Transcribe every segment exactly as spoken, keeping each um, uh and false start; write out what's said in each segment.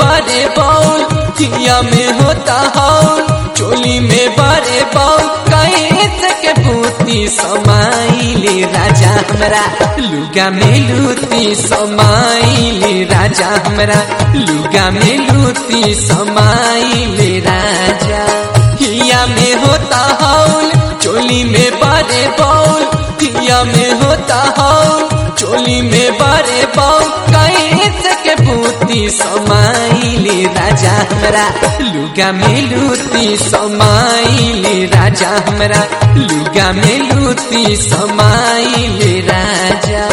बारे बाउल हिया में होता हौल चोली में बारे बाउल कैसे के भूती समाइले राजा हमरा लुगा में लूती समाइले राजा हमरा लुगा में लूती समाइले राजा हिया में होता हौल चोली में बारे बाउल हिया में होता हौल चोली में बारे बाउल कैसे के भूती समाइले राजा हमरा लुगा में लूती समाइले राजा हमरा लुगा में लूती समाइले राजा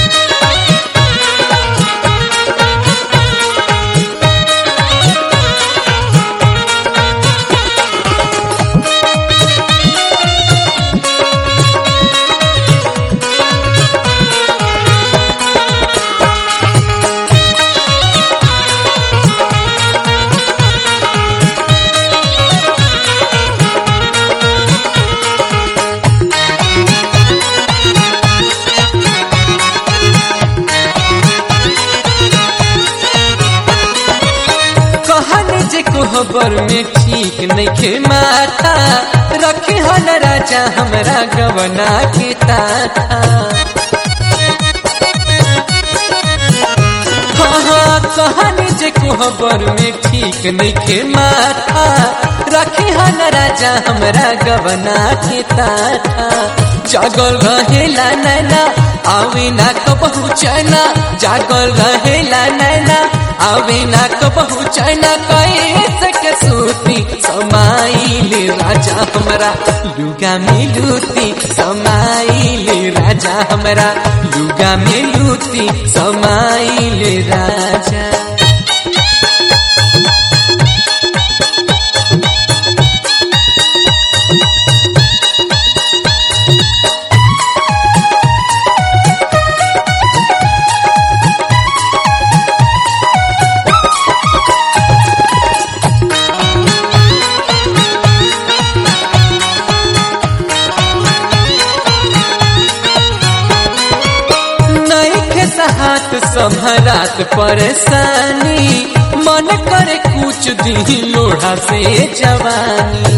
कोहबर में ठीक नइखे माथा रखे हन राजा हमरा गवना के ताथा हाँ कहनी जे कोहबर में ठीक नइखे माथा रखे हन राजा हमरा गवना के ताथा जागल रहेला नैना आवे ना कबहू चैना जागल रहेला नैना आवे ना कबहू चैना कैसे के सूती समाइले राजा हमरा लुगा में लूती समाइले राजा हमरा लुगा में लूती समाइले राजा हाथ संभरात परेशानी मन करे कुछ दी लोढ़ा से जवानी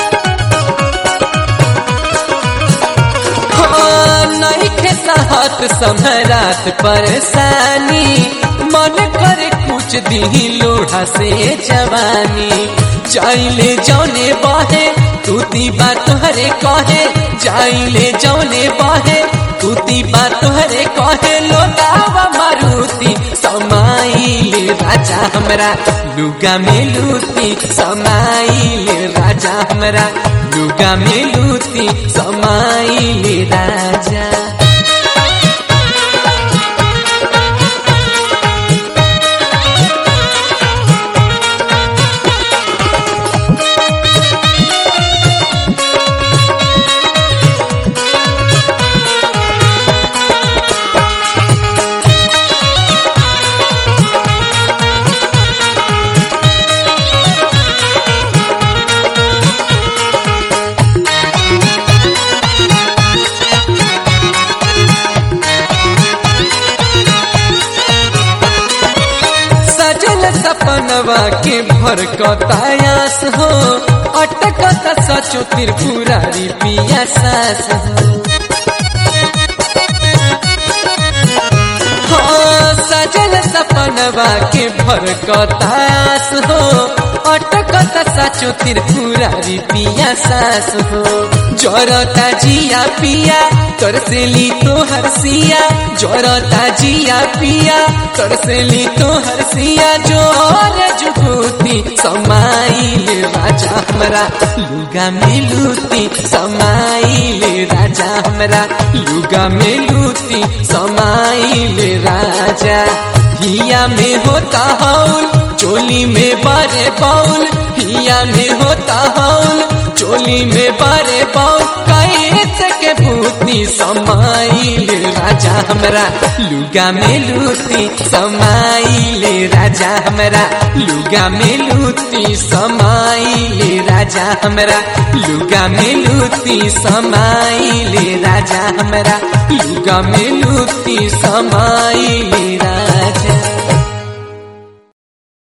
हाँ नहीं खेता हाथ संभरात परेशानी मन करे कुछ दी लोढ़ा से जवानी जाइले जौने बहे तूती बात तोहरे कहे जाइले जौने बहे तूती बात तोहरे कहे लोटावा मारुति समाइले राजा हमरा लुगा में लूती समाइले राजा हमरा लुगा में लूती समाइले राजा सपनवा के भर कतायास हो अटकत सचो त्रिपुरारी पिया सास हो हाँ सजल सपनवा के भर कतायास हो अटकत सचो त्रिपुरारी पिया सास हो जरता जिया पिया तरसेली तो हरसिया जरता जिया पिया तरसेली तो हरसिया जोर जुगूती समाइले राजा हमरा लुगा में लूती समाइले राजा हमरा लुगा में लूती समाइले राजा हिया में होता हौल चोली में बारे बाउल हिया में होता हौल चोली में बारे बाउल कैसे के भूती समाइले राजा हमरा लुगा में लूती समाइले राजा हमरा लुगा में लूती समाइले राजा हमरा लुगा में लूती समाइले राजा हमरा लुगा में लूती समाइले राजा।